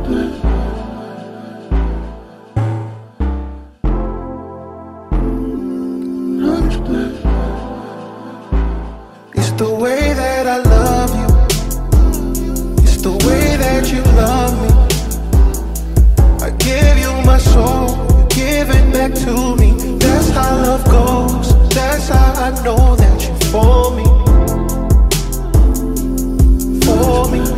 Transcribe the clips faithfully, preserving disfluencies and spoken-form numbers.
It's the way that I love you. It's the way that you love me. I give you my soul, you give it back to me. That's how love goes. That's how I know that you're for me. For me.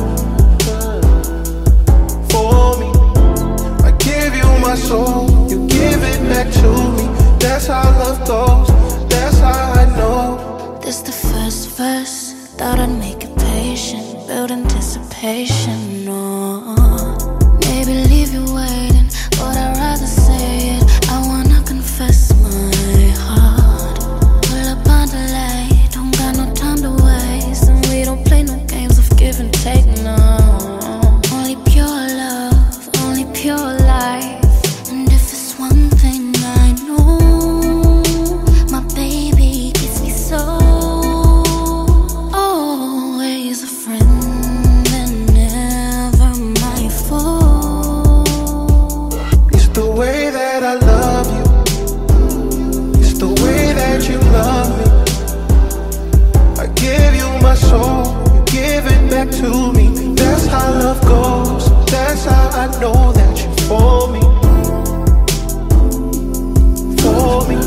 For me. I give you my soul, you give it back to me. That's how love goes. That's how I know. This the first verse, thought I'd make it patient, build anticipation, no. Maybe leave you waiting, but I'd rather say it. I wanna confess my heart. Pull up on the light, don't got no time to waste, and we don't play no games of give and take, no. Only pure love, only pure life. And if it's one thing I know, my baby gets me so. Always a friend and never my foe. It's the way that I love you. It's the way that you love me. I give you my soul, you give it back to me. That's how love goes. That's how I know that you're for me. For me.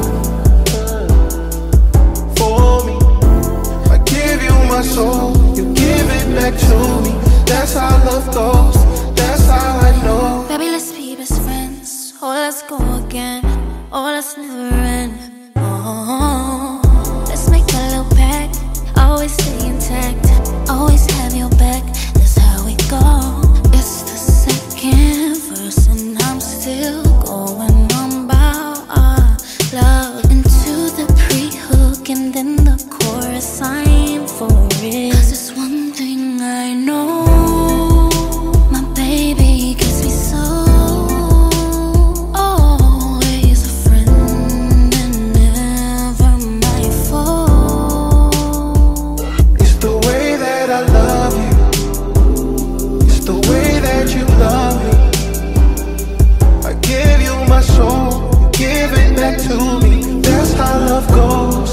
For me. I give you my soul, you give it back to me. That's how love goes. That's how I know. Baby, let's be best friends. Oh, let's go again. Oh, let's never end. Oh, let's make a little pact. Always stay intact. Always have your back. That's how we go. It's the second verse, and I'm still going on about our love. Into the pre-hook, and then the chorus. I'm for it. Cause it's one thing I know. My baby gets me so. Always a friend and never my foe. It's the way that I love you. It's the way that you love me. I give you my soul, you give it back to me. That's how love goes.